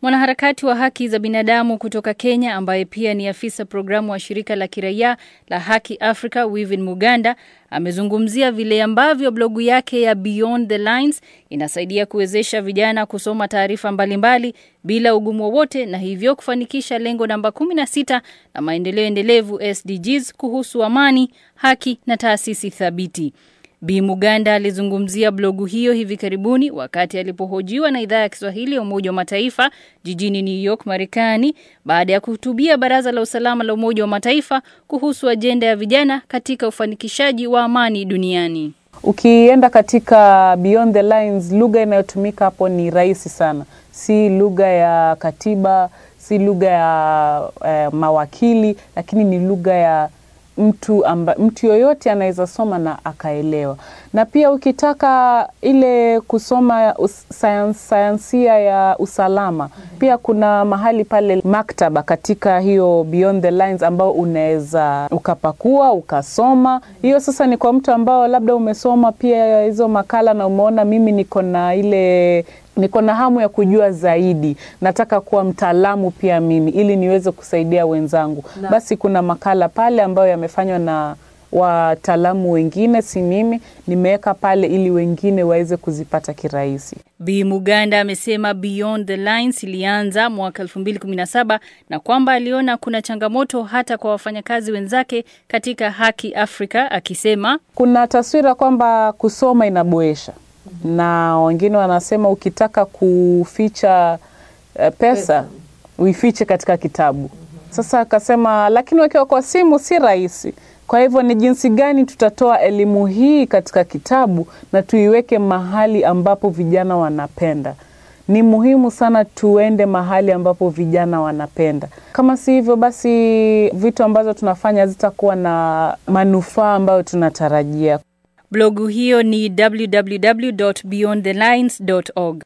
Mwanaharakati wa haki za binadamu kutoka Kenya ambaye pia ni afisa programu wa shirika la kiraia la Haki Africa, Weaving Muganda, amezungumzia vile ambavyo blogu yake ya Beyond the Lines inasaidia kuwezesha vijana kusoma taarifa mbalimbali bila ugumu wowote na hivyo kufanikisha lengo namba 16 la maendeleo endelevu SDGs kuhusu amani, haki na taasisi thabiti. Bi Muganda alizungumzia blogu hiyo hivi karibuni wakati alipohojiwa na idhaa ya Kiswahili ya Umoja wa Mataifa jijini New York, Marekani, baada ya kuhutubia Baraza la Usalama la Umoja wa Mataifa kuhusu ajenda ya vijana katika ufanikishaji wa amani duniani. Ukienda katika Beyond the Lines, lugha inayotumika hapo ni rahisi sana. Si lugha ya katiba, si lugha ya mawakili, lakini ni lugha ya mtu yoyote anaweza soma na akaelewa. Na pia ukitaka ile kusoma sayansia ya usalama, pia kuna mahali pale maktaba katika hiyo Beyond the Lines ambao unaweza ukapakua, ukasoma. Hiyo sasa ni kwa mtu ambao labda umesoma pia hizo makala na umeona mimi niko na hamu ya kujua zaidi. Nataka kuwa mtaalamu pia mimi ili niweze kusaidia wenzangu. Basi kuna makala pale ambayo yamefanywa na wataalamu wengine, si mimi, nimeweka pale ili wengine waweze kuzipata kirahisi. Bi Muganda amesema Beyond the Lines ilianza mwaka 2017 na kwamba aliona kuna changamoto hata kwa wafanyakazi wenzake katika Haki Africa, akisema kuna taswira kwamba kusoma inaboesha. Na wengine wanasema ukitaka kuficha pesa uifiche katika kitabu. Sasa akasema lakini wakiwa kwa simu si rahisi. Kwa hivyo ni jinsi gani tutatoa elimu hii katika kitabu na tuiweke mahali ambapo vijana wanapenda. Ni muhimu sana tuende mahali ambapo vijana wanapenda. Kama si hivyo basi vitu ambazo tunafanya zitakuwa na manufaa ambayo tunatarajia. Blogu hiyo ni www.beyondthelines.org.